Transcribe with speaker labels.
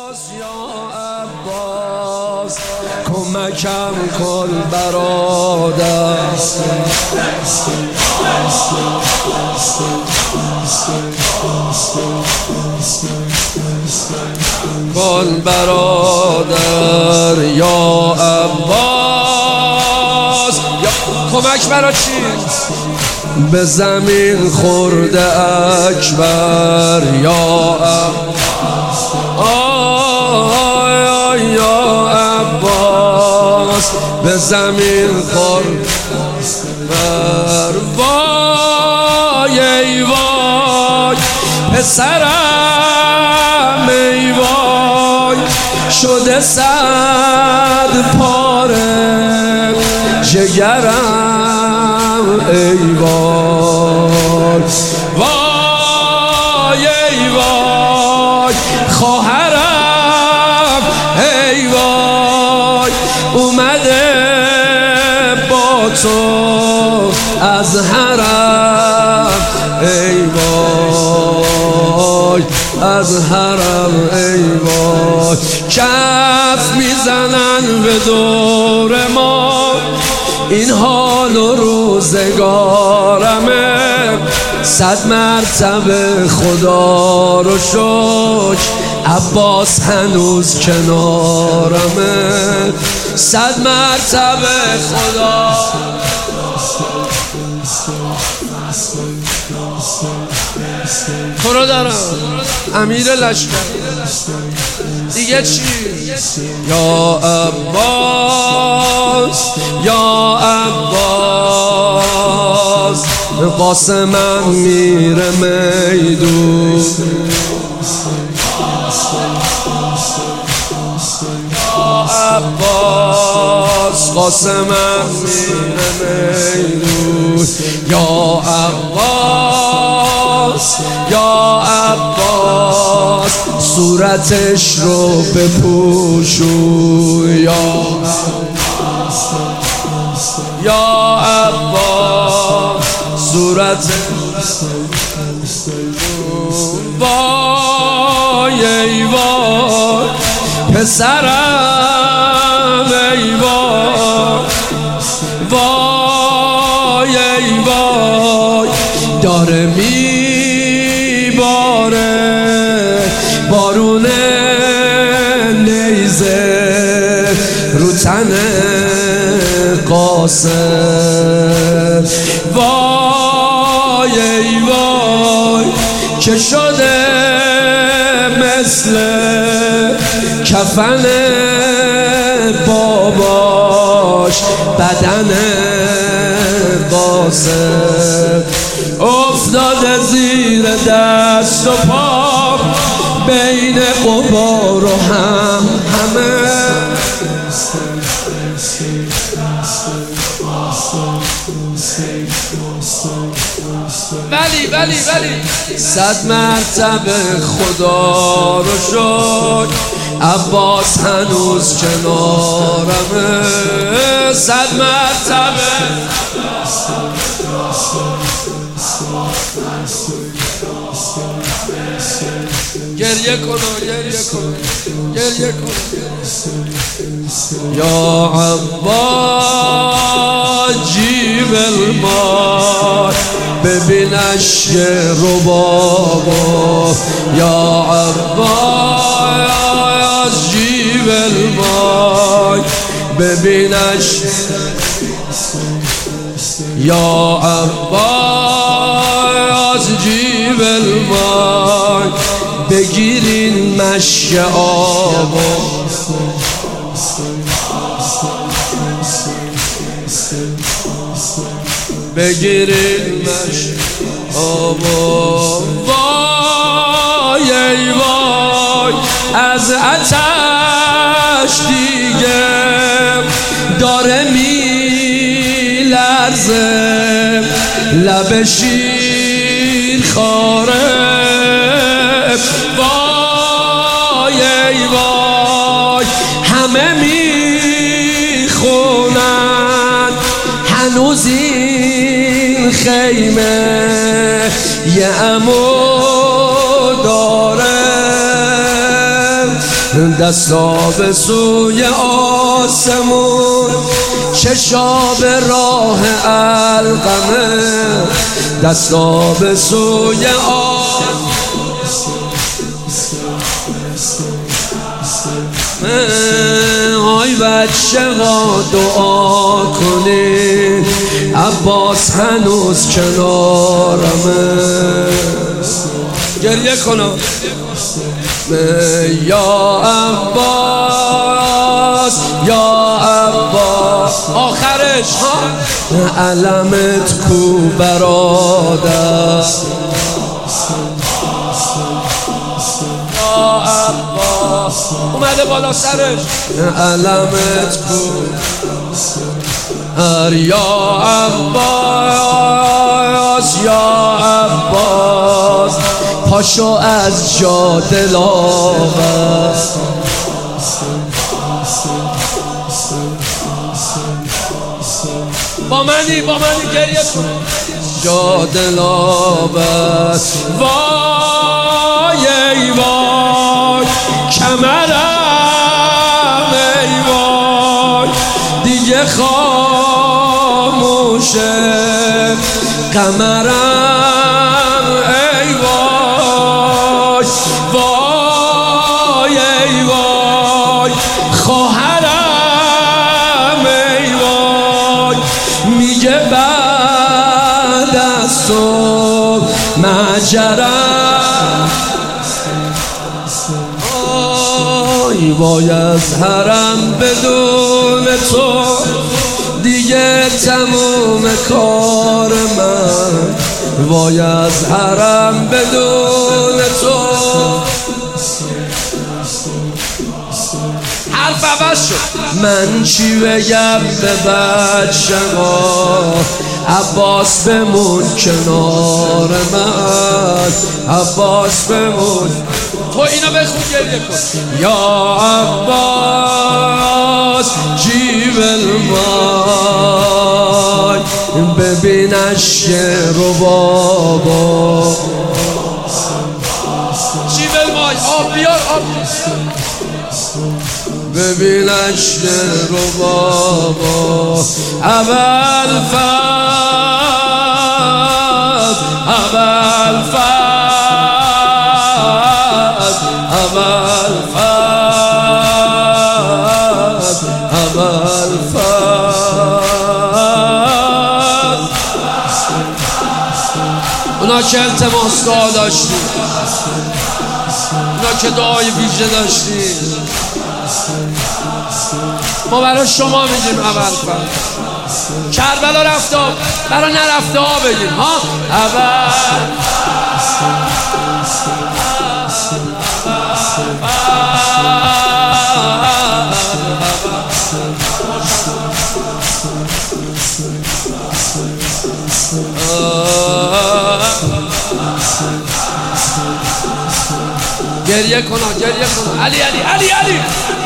Speaker 1: کمکم کن برادر، کن برادر یا عباس. کمک برا چی؟ به زمین خورده اکبر یا عباس، یا عباس به زمین خورده اکبر. وای ای وای پسرم، ای وای شده صد پاره جگرم، ای وای وای ای وای خواهرم، ای وای اومده با تو از حرم، ای وای از حرم، ای وای کف میزنن به دور ما، این حال و روزگارمه. 100 مرتبه خدا رو شکر عباس هنوز کنارمه، 100 مرتبه خدا. تو رو دارم امیر لشکر، دیگه چی؟ یا عباس، یا عباس قاسمم میره میدون، یا عباس قاسمم میره میدون، یا عباس، یا عباس صورتش رو بپوشون، یا عباس، یا عباس صورتش وای ای وای پسرم، ای وای وای ای وای داره میباره بارون نیزه رو تن قاسم، وای ای وای که شده مثل کفن باباش بدن قاسم، افتاده زیر دست و پا بین غبار و همه. ولی 100 مرتبه خدا رو شکر عباس هنوز کنارمه، 100 مرتبه. گریه کنو، گریه کنو، گریه کنو. یا عباس جیب المال ببینش رو بابا، یا عباس جیب المال ببینش، یا عباس جیب المال بگیرین مشک آب، بگیرین مشک آب. وای ای وای از آتش دیگه داره میلرزه لب شیر خاره، وای ای وای همه میخونن هنوز این خیمه یه عمو داره، دستا به سوی آسمون، چشا به راه القمه، دستا به سوی آسمون. آی بچه ها دعا کنید، عباس هنوز کنارمه. گریه کنم یا عباس یا عباس. آخرش ها علمت کو برادر، یا عباس اومده بالا سرش، علمت کو یا عباس یا عباس. پاشو از جا دلاور، با منی گریه کن. جا دلاور وای ای وای کمرم، ای وای دیگه خاموشه قمرم، ای وای وای ای وای خواهرم، ای وای میگه بعد از تو مجرم. آی وای از حرم بدون تو دیگه تموم کار من، وای از حرم بدون تو. حرف عوض شد. من چی بگم به بچه ها، عباس بمون کنار من، عباس بمون. تو اینا بخون گریه کن. یا عباس جیب المای، ببینش رو بابا. جیب المای آب بیار، آب ببینش رو بابا. اول فاز اول فاز اول فاز اول فاز. اونا که التماس دعا داشتی، اونا که دعای ویژه داشتی، ما برای شما میگیم اول فاز. کربلا رفته برای نرفته ها بگیم ها. اول گریه کن، گریه کن. علی علی علی علی